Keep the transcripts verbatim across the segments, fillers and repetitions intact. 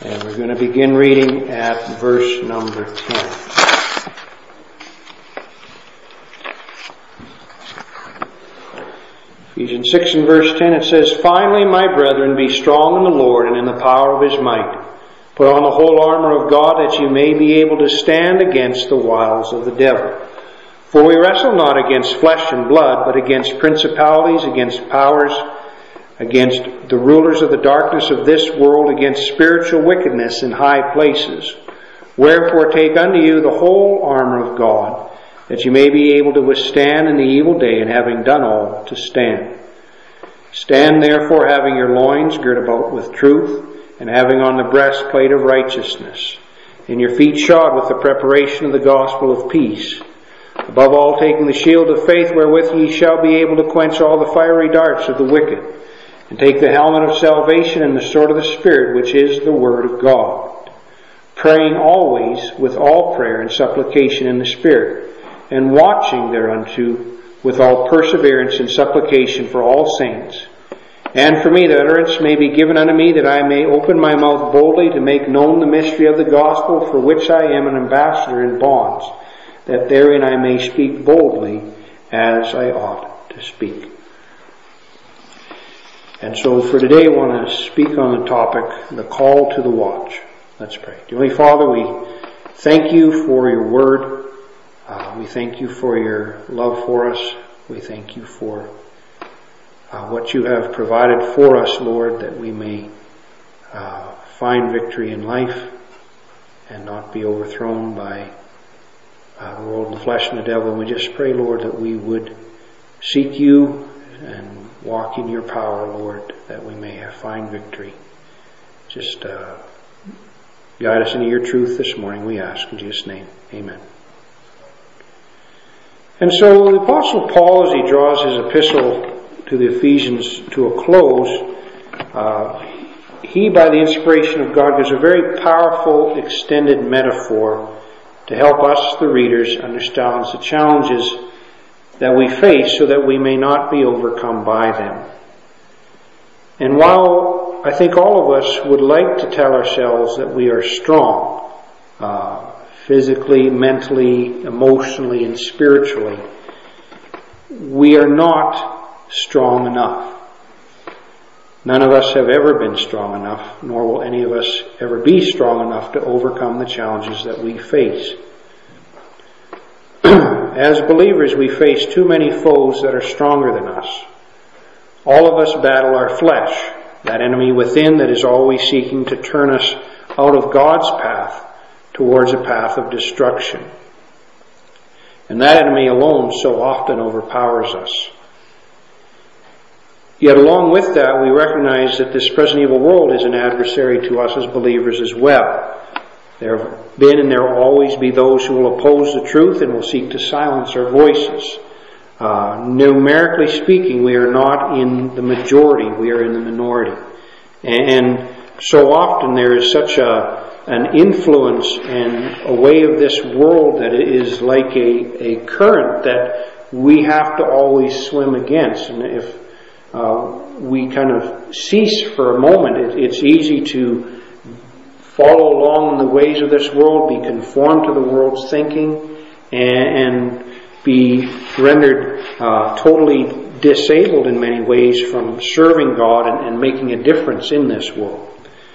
And we're going to begin reading at verse number ten. Ephesians six and verse ten, it says, "Finally, my brethren, be strong in the Lord and in the power of His might. Put on the whole armor of God, that you may be able to stand against the wiles of the devil. For we wrestle not against flesh and blood, but against principalities, against powers, against the rulers of the darkness of this world, against spiritual wickedness in high places. Wherefore take unto you the whole armor of God, that you may be able to withstand in the evil day, and having done all, to stand. Stand therefore, having your loins girt about with truth, and having on the breastplate of righteousness, and your feet shod with the preparation of the gospel of peace. Above all, taking the shield of faith, wherewith ye shall be able to quench all the fiery darts of the wicked, and take the helmet of salvation and the sword of the Spirit, which is the word of God, praying always with all prayer and supplication in the Spirit, and watching thereunto with all perseverance and supplication for all saints. And for me, that utterance may be given unto me, that I may open my mouth boldly to make known the mystery of the gospel, for which I am an ambassador in bonds, that therein I may speak boldly as I ought to speak." And so for today I want to speak on the topic, the call to the watch. Let's pray. Dear Father, we thank you for your word. Uh, we thank you for your love for us. We thank you for uh, what you have provided for us, Lord, that we may uh, find victory in life and not be overthrown by uh, the world, the flesh, and the devil. And we just pray, Lord, that we would seek you and walk in your power, Lord, that we may have, find victory. Just uh, guide us into your truth this morning, we ask in Jesus' name. Amen. And so the Apostle Paul, as he draws his epistle to the Ephesians to a close, uh, he, by the inspiration of God, gives a very powerful, extended metaphor to help us, the readers, understand the challenges that we face so that we may not be overcome by them. And while I think all of us would like to tell ourselves that we are strong, uh, physically, mentally, emotionally, and spiritually, we are not strong enough. None of us have ever been strong enough, nor will any of us ever be strong enough to overcome the challenges that we face. As believers, we face too many foes that are stronger than us. All of us battle our flesh, that enemy within that is always seeking to turn us out of God's path towards a path of destruction. And that enemy alone so often overpowers us. Yet along with that, we recognize that this present evil world is an adversary to us as believers as well. There have been and there will always be those who will oppose the truth and will seek to silence our voices. Uh, numerically speaking, we are not in the majority, we are in the minority. And so often there is such a an influence and a way of this world that it is like a, a current that we have to always swim against. And if uh, we kind of cease for a moment, it, it's easy to follow along in the ways of this world, be conformed to the world's thinking, and, and be rendered uh, totally disabled in many ways from serving God and, and making a difference in this world.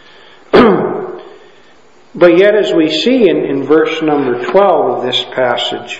But yet, as we see in, in verse number twelve of this passage,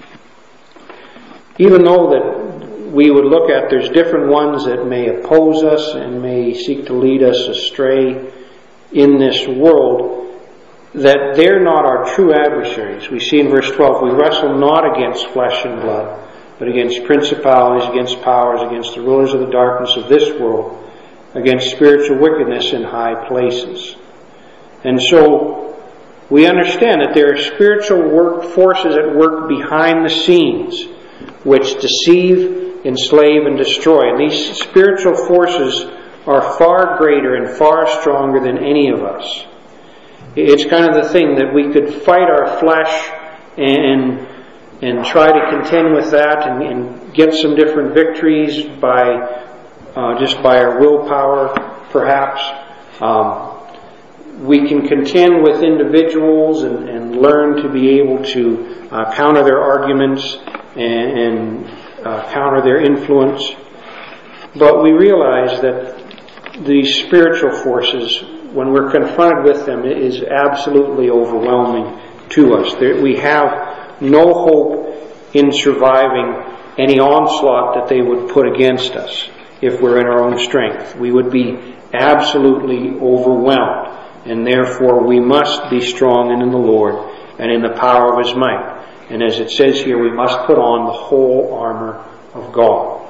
even though that we would look at there's different ones that may oppose us and may seek to lead us astray in this world, that they're not our true adversaries. We see in verse twelve, we wrestle not against flesh and blood, but against principalities, against powers, against the rulers of the darkness of this world, against spiritual wickedness in high places. And so we understand that there are spiritual work forces at work behind the scenes which deceive, enslave, and destroy. And these spiritual forces are far greater and far stronger than any of us. It's kind of the thing that we could fight our flesh and and try to contend with that and, and get some different victories by uh, just by our willpower, perhaps. Um, we can contend with individuals and, and learn to be able to uh, counter their arguments and, and uh, counter their influence. But we realize that these spiritual forces, when we're confronted with them, it is absolutely overwhelming to us. There, we have no hope in surviving any onslaught that they would put against us if we're in our own strength. We would be absolutely overwhelmed, and therefore we must be strong in the Lord and in the power of His might. And as it says here, we must put on the whole armor of God.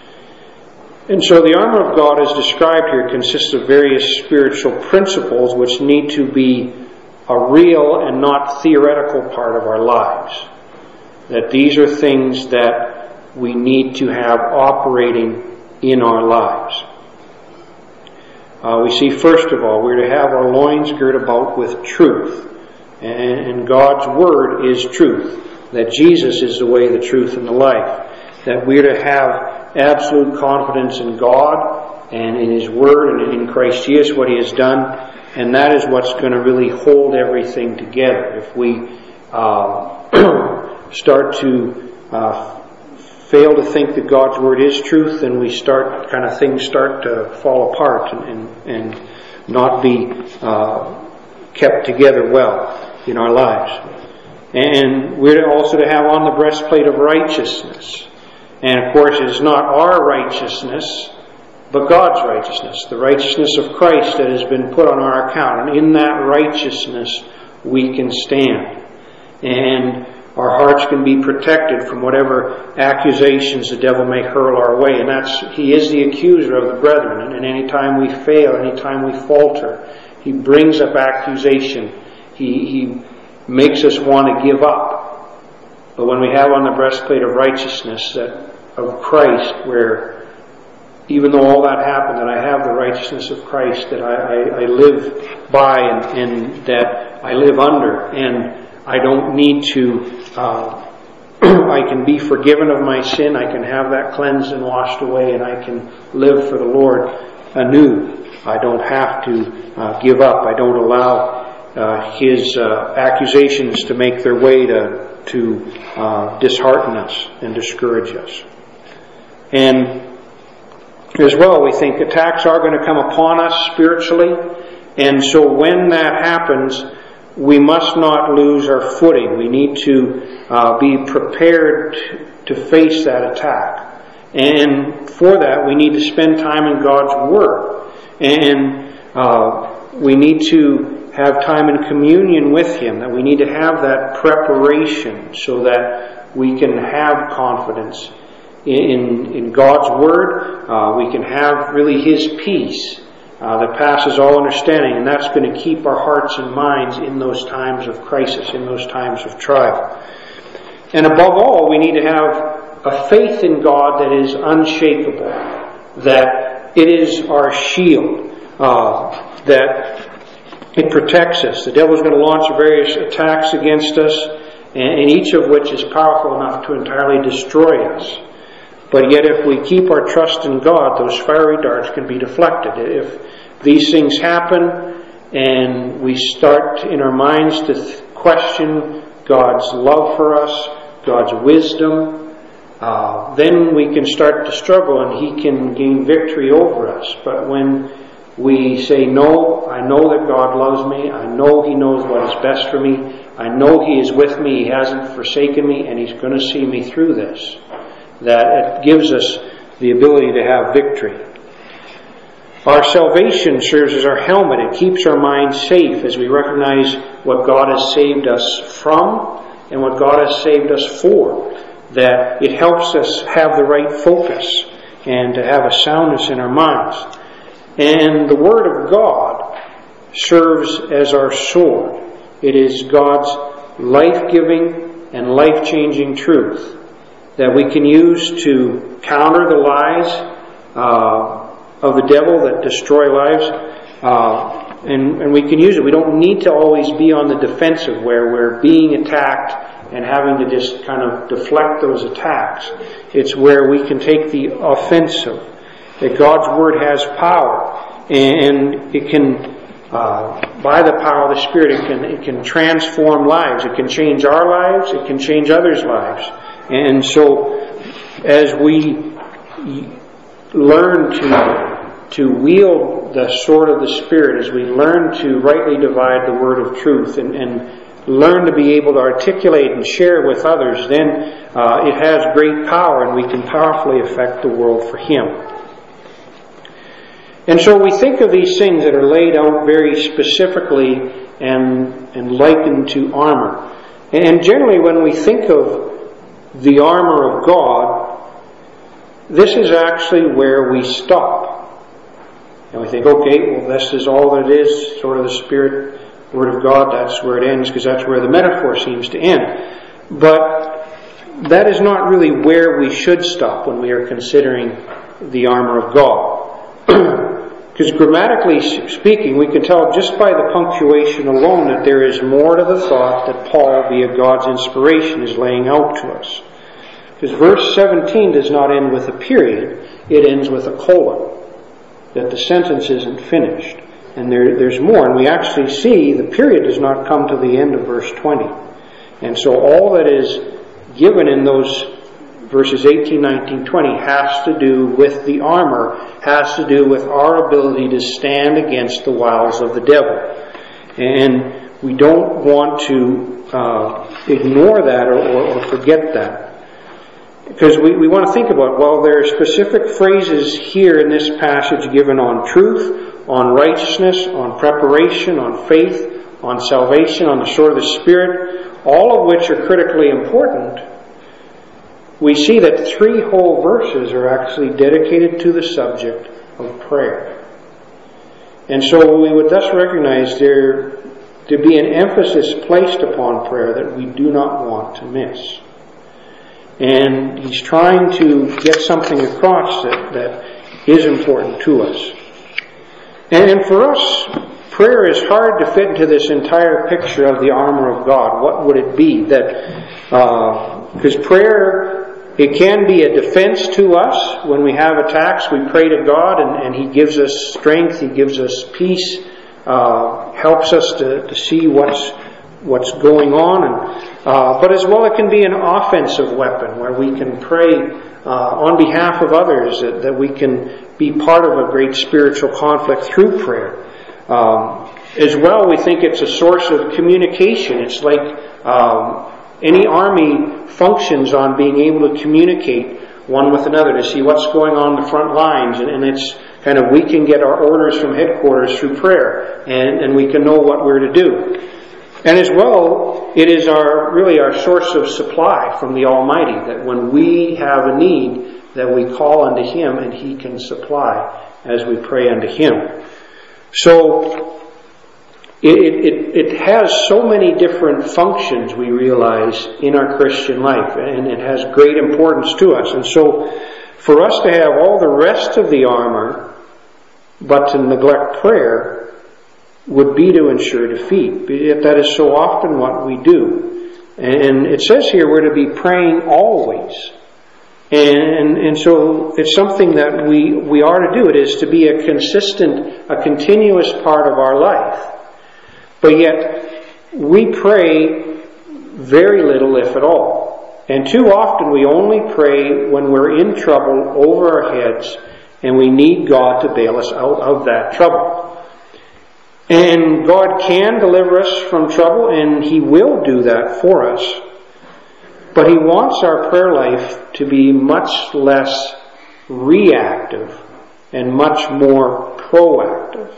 And so the armor of God as described here consists of various spiritual principles which need to be a real and not theoretical part of our lives. That these are things that we need to have operating in our lives. Uh, we see, first of all, we're to have our loins girt about with truth. And, and God's Word is truth. That Jesus is the way, the truth, and the life. That we're to have absolute confidence in God and in His Word and in Christ Jesus, what He has done. And that is what's going to really hold everything together. If we uh, start to uh, fail to think that God's Word is truth, then we start, kind of things start to fall apart and, and, and not be uh, kept together well in our lives. And we're also to have on the breastplate of righteousness. And of course, it is not our righteousness, but God's righteousness, the righteousness of Christ that has been put on our account. And in that righteousness, we can stand. And our hearts can be protected from whatever accusations the devil may hurl our way. And that's, he is the accuser of the brethren. And any time we fail, any time we falter, he brings up accusation. He, he makes us want to give up. But when we have on the breastplate of righteousness that, of Christ, where even though all that happened, that I have the righteousness of Christ that I, I, I live by and, and that I live under, and I don't need to, uh, I can be forgiven of my sin, I can have that cleansed and washed away, and I can live for the Lord anew. I don't have to uh, give up. I don't allow uh, His uh, accusations to make their way to, to uh, dishearten us and discourage us. And as well, we think attacks are going to come upon us spiritually, and so when that happens, we must not lose our footing. We need to uh, be prepared to face that attack. And for that, we need to spend time in God's Word. And uh, we need to have time in communion with Him. That we need to have that preparation so that we can have confidence in, in God's Word. Uh, we can have really His peace Uh, that passes all understanding, and that's going to keep our hearts and minds in those times of crisis, in those times of trial. And above all, we need to have a faith in God that is unshakable, that it is our shield, uh, that it protects us. The devil is going to launch various attacks against us, and, and each of which is powerful enough to entirely destroy us. But yet if we keep our trust in God, those fiery darts can be deflected. If these things happen and we start in our minds to th- question God's love for us, God's wisdom, uh, then we can start to struggle and He can gain victory over us. But when we say, no, I know that God loves me, I know He knows what is best for me, I know He is with me, He hasn't forsaken me, and He's going to see me through this, that it gives us the ability to have victory. Our salvation serves as our helmet. It keeps our minds safe as we recognize what God has saved us from and what God has saved us for. That it helps us have the right focus and to have a soundness in our minds. And the Word of God serves as our sword. It is God's life-giving and life-changing truth that we can use to counter the lies uh, of the devil that destroy lives. Uh, and, and we can use it. We don't need to always be on the defensive where we're being attacked and having to just kind of deflect those attacks. It's where we can take the offensive. That God's Word has power. And it can uh, by the power of the Spirit, it can, it can transform lives. It can change our lives. It can change others' lives. And so, as we learn to, to wield the sword of the Spirit, as we learn to rightly divide the word of truth and, and learn to be able to articulate and share with others, then uh, it has great power and we can powerfully affect the world for Him. And so we think of these things that are laid out very specifically and, and likened to armor. And generally when we think of the armor of God, this is actually where we stop. And we think, okay, well, this is all that it is, sort of the Spirit, Word of God, that's where it ends, because that's where the metaphor seems to end. But that is not really where we should stop when we are considering the armor of God. Because grammatically speaking, we can tell just by the punctuation alone that there is more to the thought that Paul, via God's inspiration, is laying out to us. Because verse seventeen does not end with a period, it ends with a colon. That the sentence isn't finished. And there, there's more. And we actually see the period does not come to the end of verse twenty. And so all that is given in those verses eighteen, nineteen, twenty has to do with the armor, has to do with our ability to stand against the wiles of the devil. And we don't want to uh, ignore that or, or, or forget that. Because we, we want to think about, well, there are specific phrases here in this passage given on truth, on righteousness, on preparation, on faith, on salvation, on the sword of the Spirit, all of which are critically important. We see that three whole verses are actually dedicated to the subject of prayer. And so we would thus recognize there to be an emphasis placed upon prayer that we do not want to miss. And he's trying to get something across that, that is important to us. And, and for us, prayer is hard to fit into this entire picture of the armor of God. What would it be? That because uh, prayer, it can be a defense to us when we have attacks. We pray to God and, and He gives us strength, He gives us peace, uh, helps us to, to see what's what's going on. And uh, but as well, it can be an offensive weapon where we can pray uh, on behalf of others, that, that we can be part of a great spiritual conflict through prayer. Um, as well, we think it's a source of communication. It's like um, any army functions on being able to communicate one with another to see what's going on in the front lines. And, and it's kind of, we can get our orders from headquarters through prayer, and, and we can know what we're to do. And as well, it is our really our source of supply from the Almighty, that when we have a need, that we call unto Him and He can supply as we pray unto Him. So it, it, it has so many different functions, we realize, in our Christian life, and it has great importance to us. And so for us to have all the rest of the armor, but to neglect prayer, would be to ensure defeat. Yet that is so often what we do. And it says here we're to be praying always. And, and so it's something that we, we are to do. It is to be a consistent, a continuous part of our life. But yet we pray very little, if at all. And too often we only pray when we're in trouble over our heads and we need God to bail us out of that trouble. And God can deliver us from trouble, and He will do that for us. But He wants our prayer life to be much less reactive and much more proactive.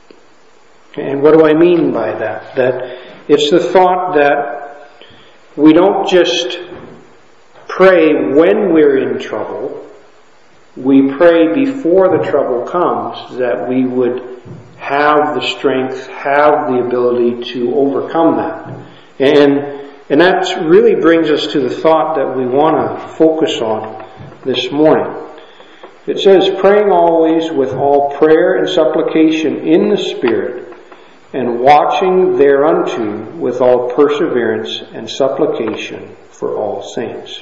And what do I mean by that? That it's the thought that we don't just pray when we're in trouble. We pray before the trouble comes, that we would have the strength, have the ability to overcome that. And and that really brings us to the thought that we want to focus on this morning. It says, praying always with all prayer and supplication in the Spirit, and watching thereunto with all perseverance and supplication for all saints.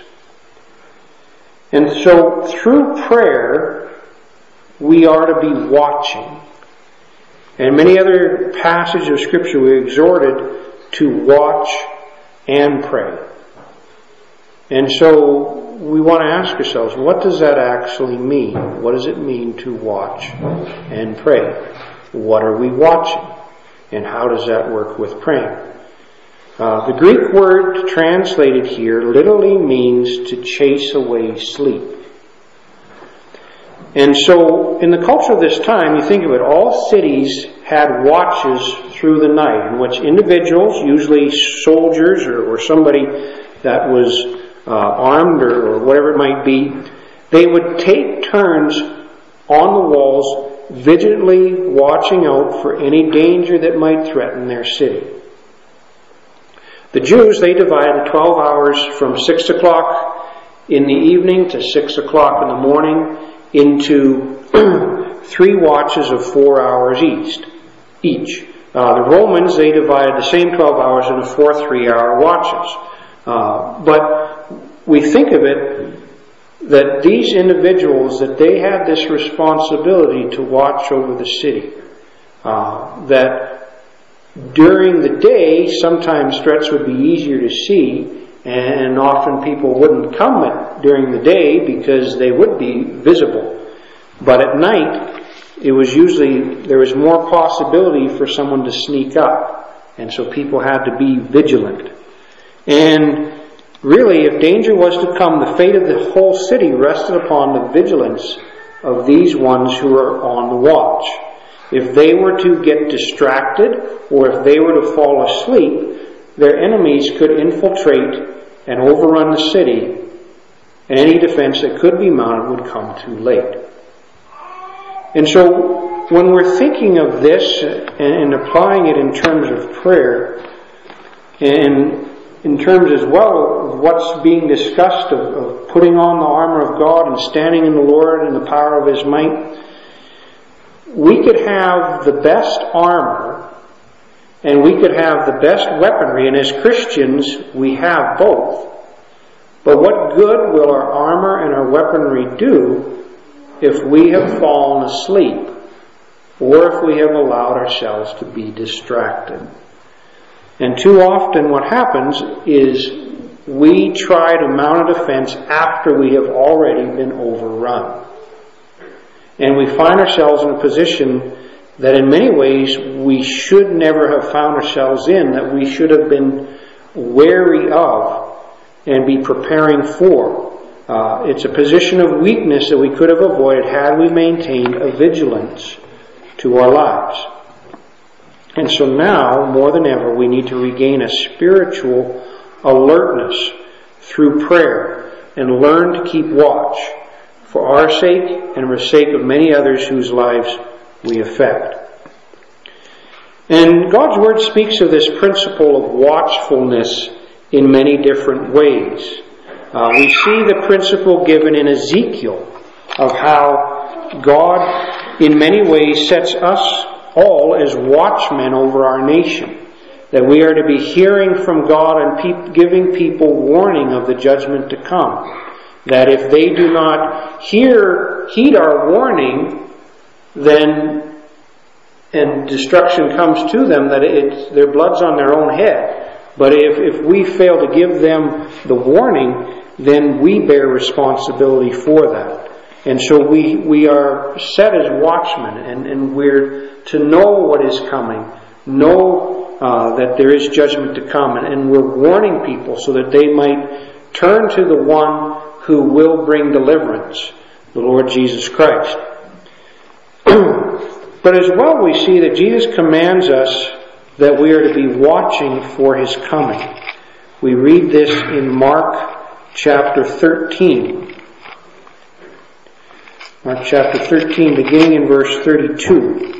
And so through prayer, we are to be watching. And many other passages of Scripture we're exhorted to watch and pray. And so we want to ask ourselves, what does that actually mean? What does it mean to watch and pray? What are we watching? And how does that work with praying? Uh, the Greek word translated here literally means to chase away sleep. And so, in the culture of this time, you think of it, all cities had watches through the night in which individuals, usually soldiers or, or somebody that was uh, armed or, or whatever it might be, they would take turns on the walls, vigilantly watching out for any danger that might threaten their city. The Jews, they divided the twelve hours from six o'clock in the evening to six o'clock in the morning into three watches of four hours each. Each. Uh, the Romans, they divided the same twelve hours into four three-hour watches. Uh, but we think of it that these individuals, that they had this responsibility to watch over the city. Uh, that during the day, sometimes threats would be easier to see, and often people wouldn't come at, during the day because they would be visible. But at night, it was usually, there was more possibility for someone to sneak up. And so people had to be vigilant. And really, if danger was to come, the fate of the whole city rested upon the vigilance of these ones who are on the watch. If they were to get distracted, or if they were to fall asleep, their enemies could infiltrate and overrun the city, and any defense that could be mounted would come too late. And so, when we're thinking of this and applying it in terms of prayer, and in terms as well of what's being discussed of, of putting on the armor of God and standing in the Lord and the power of His might, we could have the best armor and we could have the best weaponry, and as Christians we have both. But what good will our armor and our weaponry do if we have fallen asleep, or if we have allowed ourselves to be distracted? And too often what happens is we try to mount a defense after we have already been overrun. And we find ourselves in a position that in many ways we should never have found ourselves in, that we should have been wary of and be preparing for. Uh, it's a position of weakness that we could have avoided had we maintained a vigilance to our lives. And so now, more than ever, we need to regain a spiritual alertness through prayer and learn to keep watch for our sake and for the sake of many others whose lives we affect. And God's Word speaks of this principle of watchfulness in many different ways. Uh, we see the principle given in Ezekiel of how God in many ways sets us all as watchmen over our nation. That we are to be hearing from God and pe- giving people warning of the judgment to come. That if they do not hear, heed our warning, then, and destruction comes to them, that it's, their blood's on their own head. But if, if we fail to give them the warning, then we bear responsibility for that. And so we, we are set as watchmen, and, and we're to know what is coming, know uh, that there is judgment to come, and, and we're warning people so that they might turn to the one who will bring deliverance, the Lord Jesus Christ. But as well we see that Jesus commands us that we are to be watching for His coming. We read this in Mark chapter thirteen. Mark chapter thirteen, beginning in verse thirty-two.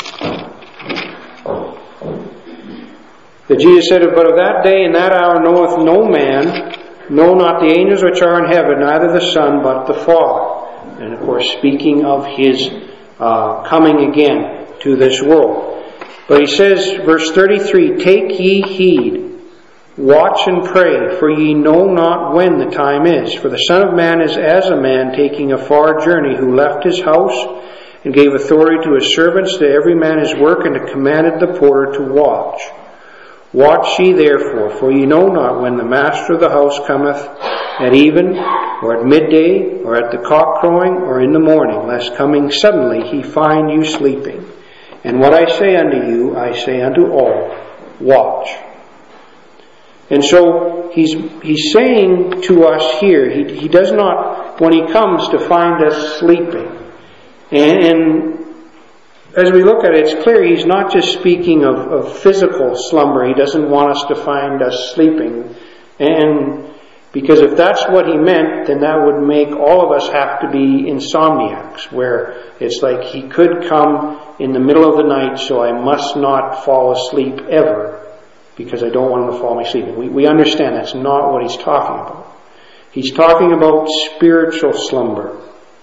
That Jesus said, "But of that day and that hour knoweth no man, no, not the angels which are in heaven, neither the Son, but the Father." And of course, speaking of His uh, coming again to this world. But He says, verse thirty-three, "Take ye heed, watch and pray, for ye know not when the time is. For the Son of Man is as a man taking a far journey, who left his house and gave authority to his servants to every man his work, and commanded the porter to watch. Watch ye therefore, for ye know not when the master of the house cometh, at even, or at midday, or at the cock crowing, or in the morning, lest coming suddenly he find you sleeping. And what I say unto you, I say unto all, watch. And so he's he's saying to us here, he, he does not, when he comes, to find us sleeping. And, and as we look at it, it's clear he's not just speaking of, of physical slumber. He doesn't want us to find us sleeping. And because if that's what he meant, then that would make all of us have to be insomniacs, where it's like he could come in the middle of the night, so I must not fall asleep ever, because I don't want him to fall asleep. We, we understand that's not what he's talking about. He's talking about spiritual slumber,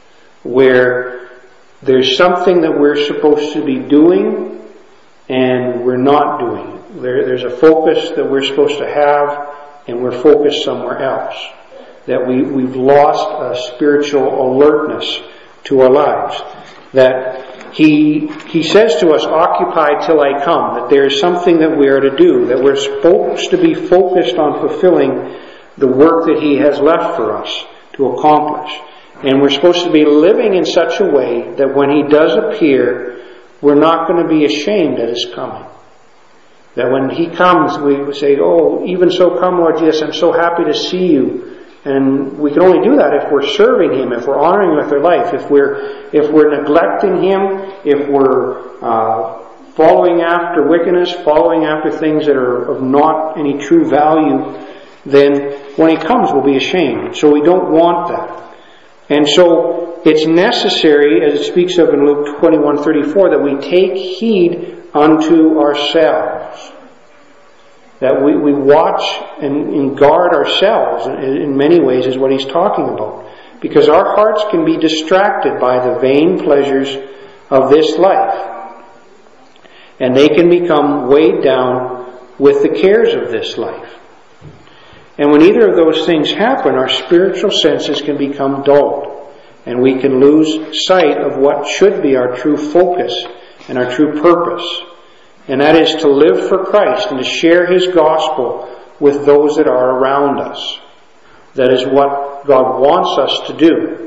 where there's something that we're supposed to be doing and we're not doing it. There, there's a focus that we're supposed to have and we're focused somewhere else. That we, we've lost a spiritual alertness to our lives. That he, he says to us, occupy till I come. That there's something that we are to do. That we're supposed to be focused on fulfilling the work that he has left for us to accomplish. And we're supposed to be living in such a way that when he does appear, we're not going to be ashamed at his coming. That when he comes, we say, oh, even so come, Lord Jesus, I'm so happy to see you. And we can only do that if we're serving him, if we're honoring him with our life, if we're if we're neglecting him, if we're uh, following after wickedness, following after things that are of not any true value, then when he comes we'll be ashamed. So we don't want that. And so it's necessary, as it speaks of in Luke twenty-one thirty-four, that we take heed unto ourselves. That we, we watch and, and guard ourselves in, in many ways is what he's talking about. Because our hearts can be distracted by the vain pleasures of this life. And they can become weighed down with the cares of this life. And when either of those things happen, our spiritual senses can become dulled. And we can lose sight of what should be our true focus and our true purpose. And that is to live for Christ and to share his gospel with those that are around us. That is what God wants us to do.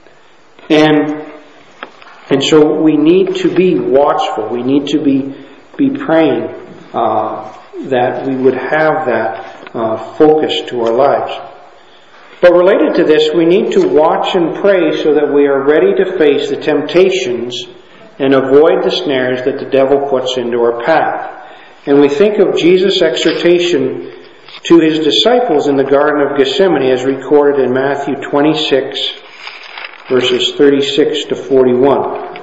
And, and so we need to be watchful. We need to be, be praying uh, that we would have that uh, focus to our lives. But related to this, we need to watch and pray so that we are ready to face the temptations and avoid the snares that the devil puts into our path. And we think of Jesus' exhortation to his disciples in the Garden of Gethsemane as recorded in Matthew twenty-six, verses thirty-six to forty-one.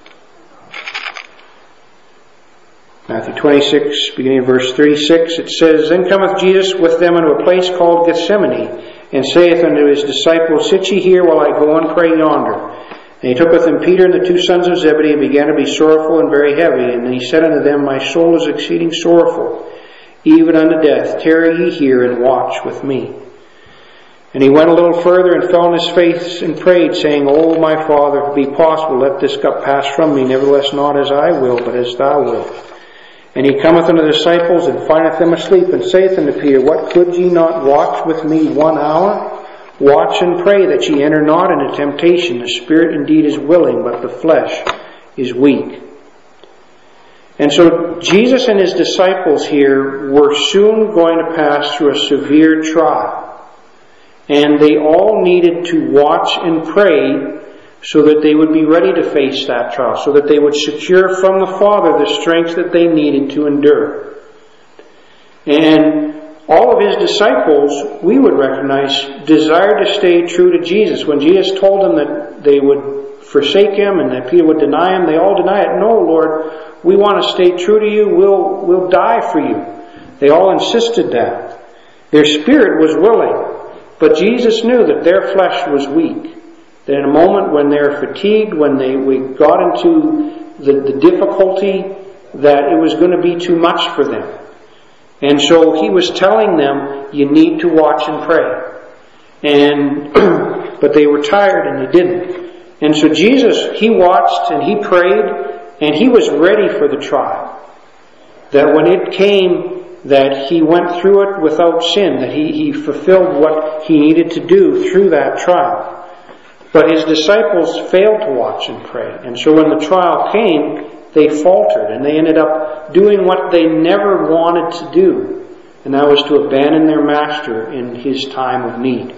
Matthew twenty-six, beginning of verse thirty-six, it says, Then cometh Jesus with them into a place called Gethsemane, and saith unto his disciples, Sit ye here while I go and pray yonder. And he took with him Peter and the two sons of Zebedee, and began to be sorrowful and very heavy. And he said unto them, My soul is exceeding sorrowful, even unto death. Tarry ye here and watch with me. And he went a little further and fell on his face and prayed, saying, O my Father, if it be possible, let this cup pass from me. Nevertheless, not as I will, but as thou wilt. And he cometh unto the disciples, and findeth them asleep, and saith unto Peter, What, could ye not watch with me one hour? Watch and pray that ye enter not into temptation. The spirit indeed is willing, but the flesh is weak. And so Jesus and his disciples here were soon going to pass through a severe trial. And they all needed to watch and pray so that they would be ready to face that trial, so that they would secure from the Father the strength that they needed to endure. And all of his disciples, we would recognize, desired to stay true to Jesus. When Jesus told them that they would forsake him and that Peter would deny him, they all deny it. No, Lord, we want to stay true to you. We'll, we'll die for you. They all insisted that. Their spirit was willing, but Jesus knew that their flesh was weak. That in a moment when they're fatigued, when they we got into the, the difficulty, that it was going to be too much for them. And so he was telling them, you need to watch and pray. And but they were tired and they didn't. And so Jesus, He watched and He prayed, and He was ready for the trial. That when it came, that He went through it without sin, that He, he fulfilled what He needed to do through that trial. But His disciples failed to watch and pray. And so when the trial came, they faltered, and they ended up doing what they never wanted to do. And that was to abandon their Master in His time of need.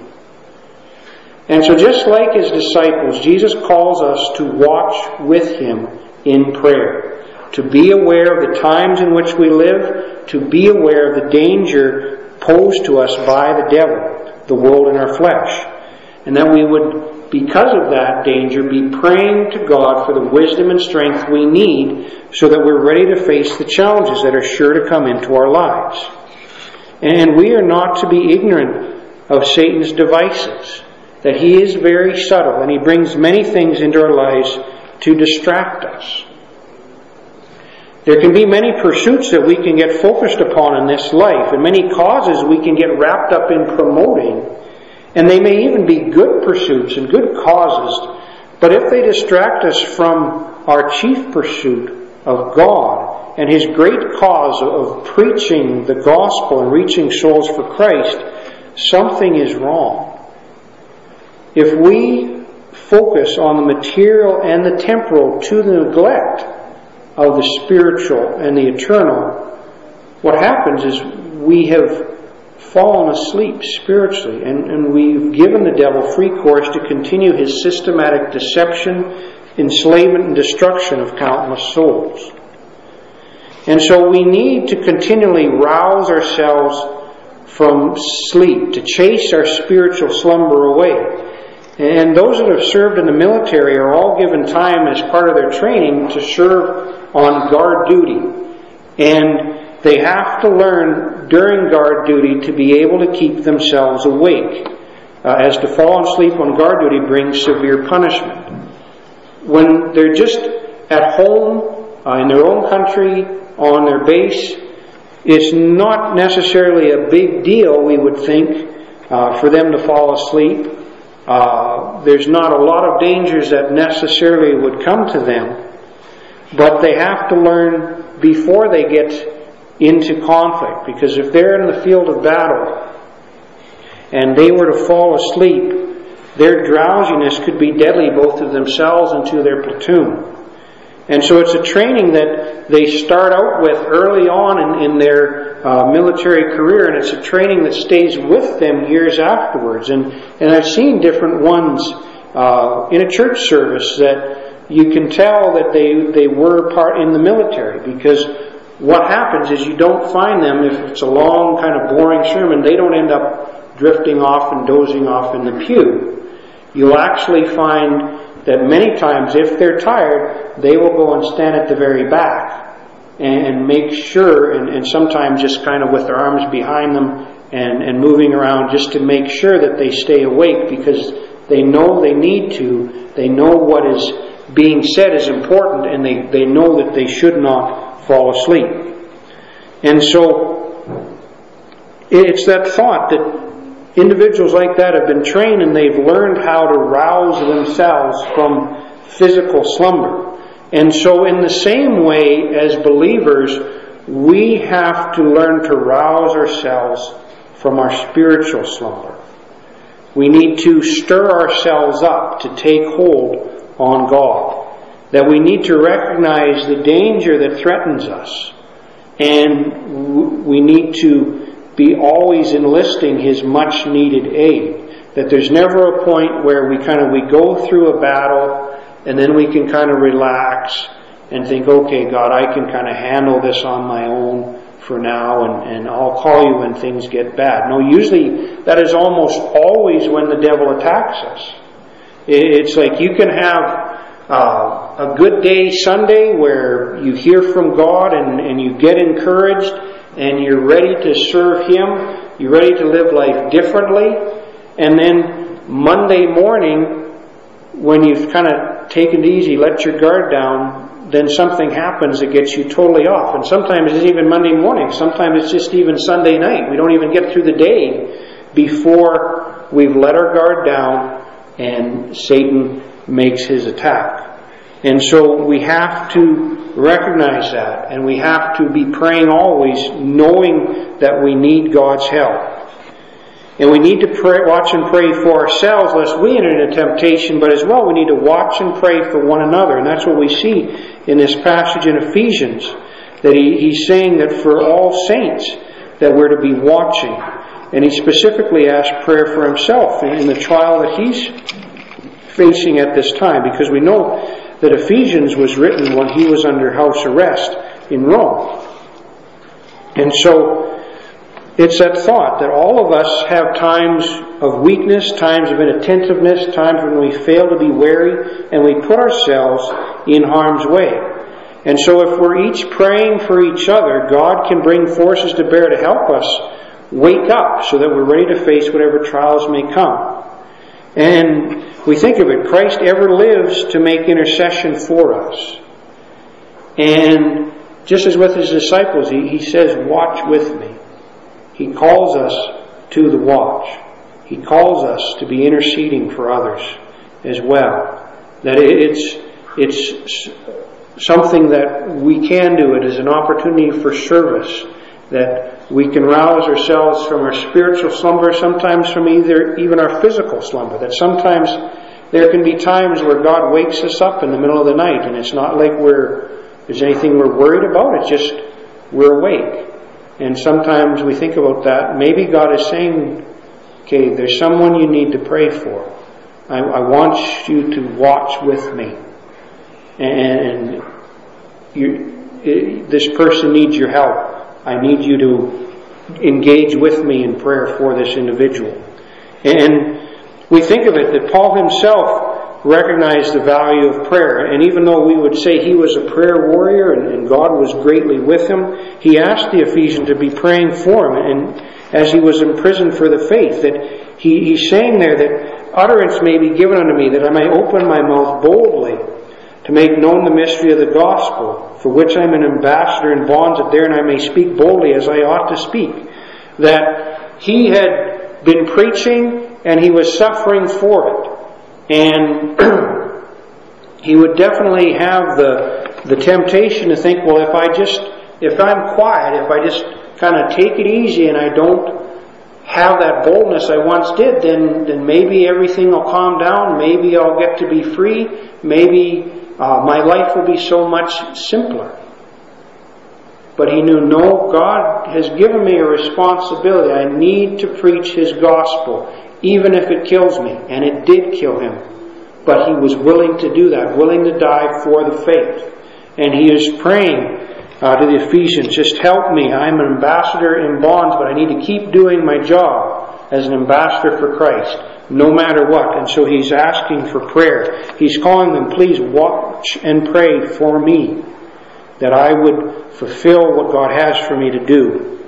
And so just like His disciples, Jesus calls us to watch with Him in prayer. To be aware of the times in which we live, to be aware of the danger posed to us by the devil, the world in our flesh. And that we would, because of that danger, be praying to God for the wisdom and strength we need so that we're ready to face the challenges that are sure to come into our lives. And we are not to be ignorant of Satan's devices, that he is very subtle and he brings many things into our lives to distract us. There can be many pursuits that we can get focused upon in this life, and many causes we can get wrapped up in promoting, and they may even be good pursuits and good causes, but if they distract us from our chief pursuit of God and His great cause of preaching the gospel and reaching souls for Christ, something is wrong. If we focus on the material and the temporal to the neglect of the spiritual and the eternal, what happens is we have fallen asleep spiritually, and, and we've given the devil free course to continue his systematic deception, enslavement, and destruction of countless souls. And so we need to continually rouse ourselves from sleep, to chase our spiritual slumber away. And those that have served in the military are all given time as part of their training to serve on guard duty. And they have to learn during guard duty to be able to keep themselves awake, uh, as to fall asleep on guard duty brings severe punishment. When they're just at home, uh, in their own country, on their base, it's not necessarily a big deal, we would think, uh, for them to fall asleep. Uh, there's not a lot of dangers that necessarily would come to them, but they have to learn before they get into conflict, because if they're in the field of battle and they were to fall asleep, their drowsiness could be deadly both to themselves and to their platoon. And so it's a training that they start out with early on in, in their uh, military career, and it's a training that stays with them years afterwards. And, and I've seen different ones uh, in a church service that you can tell that they, they were part in the military, because what happens is you don't find them, if it's a long kind of boring sermon, they don't end up drifting off and dozing off in the pew. You'll actually find that many times, if they're tired, they will go and stand at the very back and make sure, and, and sometimes just kind of with their arms behind them and, and moving around just to make sure that they stay awake, because they know they need to. They know what is being said is important, and they, they know that they should not fall asleep. And so it's that thought that individuals like that have been trained and they've learned how to rouse themselves from physical slumber. And so in the same way as believers, we have to learn to rouse ourselves from our spiritual slumber. We need to stir ourselves up to take hold on God. That we need to recognize the danger that threatens us. And we need to be always enlisting His much needed aid. That there's never a point where we kind of we go through a battle and then we can kind of relax and think, okay, God, I can kind of handle this on my own for now, and, and I'll call you when things get bad. No, usually that is almost always when the devil attacks us. It's like you can have uh, a good day Sunday where you hear from God and, and you get encouraged and you're ready to serve Him, you're ready to live life differently, and then Monday morning, when you've kind of taken it easy, let your guard down, then something happens that gets you totally off. And sometimes it's even Monday morning, sometimes it's just even Sunday night. We don't even get through the day before we've let our guard down and Satan makes his attack. And so we have to recognize that, and we have to be praying always, knowing that we need God's help. And we need to pray, watch and pray for ourselves lest we enter into temptation, but as well we need to watch and pray for one another. And that's what we see in this passage in Ephesians, that he, he's saying that for all saints that we're to be watching. And he specifically asked prayer for himself in the trial that he's facing at this time, because we know that Ephesians was written when he was under house arrest in Rome. And so it's that thought that all of us have times of weakness, times of inattentiveness, times when we fail to be wary and we put ourselves in harm's way. And so if we're each praying for each other, God can bring forces to bear to help us wake up so that we're ready to face whatever trials may come. And we think of it, Christ ever lives to make intercession for us. And just as with his disciples, he, he says, watch with me. He calls us to the watch. He calls us to be interceding for others as well. That it's it's something that we can do. It is an opportunity for service. That we can rouse ourselves from our spiritual slumber, sometimes from either even our physical slumber. That sometimes there can be times where God wakes us up in the middle of the night, and it's not like we're there's anything we're worried about. It's just we're awake. And sometimes we think about that. Maybe God is saying, okay, there's someone you need to pray for. I, I want you to watch with me. And you, it, this person needs your help. I need you to engage with me in prayer for this individual. And we think of it that Paul himself recognized the value of prayer. And even though we would say he was a prayer warrior and, and God was greatly with him, he asked the Ephesians to be praying for him. And as he was imprisoned for the faith, that he, he's saying there that utterance may be given unto me, that I may open my mouth boldly to make known the mystery of the gospel, for which I am an ambassador in bonds, that therein I may speak boldly as I ought to speak. That he had been preaching and he was suffering for it. And he would definitely have the the temptation to think, well, if I just, if I'm quiet, if I just kind of take it easy and I don't have that boldness I once did, then then maybe everything will calm down, maybe I'll get to be free, maybe uh, my life will be so much simpler. But he knew, no, God has given me a responsibility. I need to preach his gospel, even if it kills me. And it did kill him. But he was willing to do that, willing to die for the faith. And he is praying uh, to the Ephesians, just help me. I'm an ambassador in bonds, but I need to keep doing my job as an ambassador for Christ, no matter what. And so he's asking for prayer. He's calling them, please watch and pray for me, that I would fulfill what God has for me to do.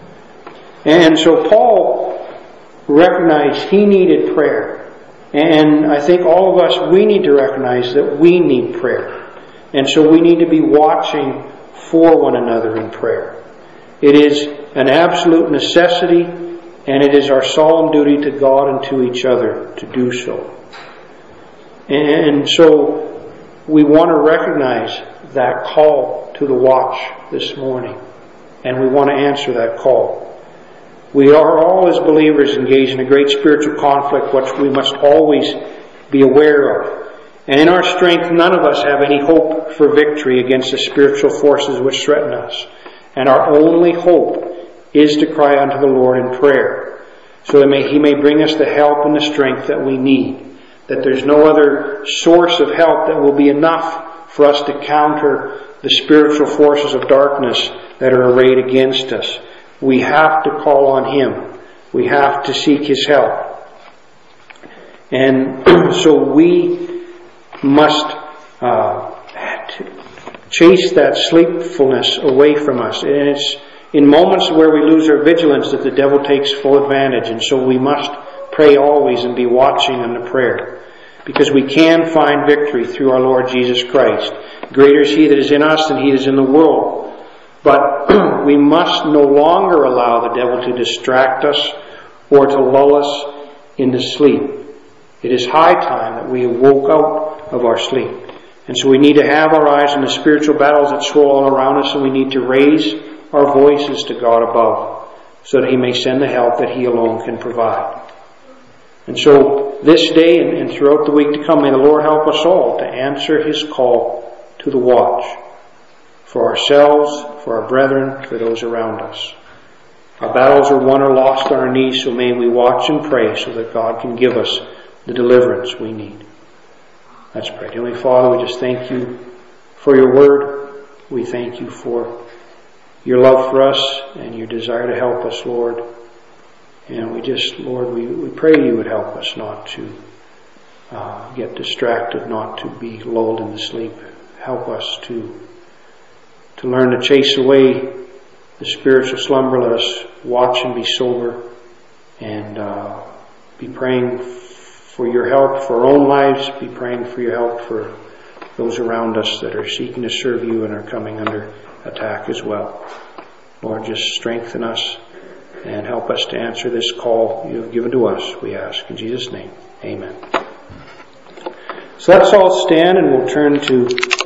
And so Paul recognized he needed prayer. And I think all of us, we need to recognize that we need prayer. And so we need to be watching for one another in prayer. It is an absolute necessity, and it is our solemn duty to God and to each other to do so. And so we want to recognize that call to the watch this morning. And we want to answer that call. We are all, as believers, engaged in a great spiritual conflict, which we must always be aware of. And in our strength, none of us have any hope for victory against the spiritual forces which threaten us. And our only hope is to cry unto the Lord in prayer, so that may, He may bring us the help and the strength that we need. That there's no other source of help that will be enough for us to counter the spiritual forces of darkness that are arrayed against us. We have to call on Him. We have to seek His help. And so we must uh, chase that sleepfulness away from us. And it's in moments where we lose our vigilance that the devil takes full advantage. And so we must pray always and be watching in the prayer. Because we can find victory through our Lord Jesus Christ. Greater is He that is in us than he that is in the world. But we must no longer allow the devil to distract us or to lull us into sleep. It is high time that we woke out of our sleep. And so we need to have our eyes on the spiritual battles that swirl all around us, and we need to raise our voices to God above so that He may send the help that He alone can provide. And so this day and, and throughout the week to come, may the Lord help us all to answer His call to the watch for ourselves, for our brethren, for those around us. Our battles are won or lost on our knees, so may we watch and pray so that God can give us the deliverance we need. Let's pray. Heavenly Father, we just thank You for Your word. We thank You for Your love for us and Your desire to help us, Lord. And we just, Lord, we, we pray You would help us not to uh, get distracted, not to be lulled into sleep. Help us to to learn to chase away the spiritual slumber. Let us watch and be sober and uh, be praying for Your help for our own lives, be praying for Your help for those around us that are seeking to serve You and are coming under attack as well. Lord, just strengthen us and help us to answer this call You have given to us, we ask. In Jesus' name, amen. So let's all stand and we'll turn to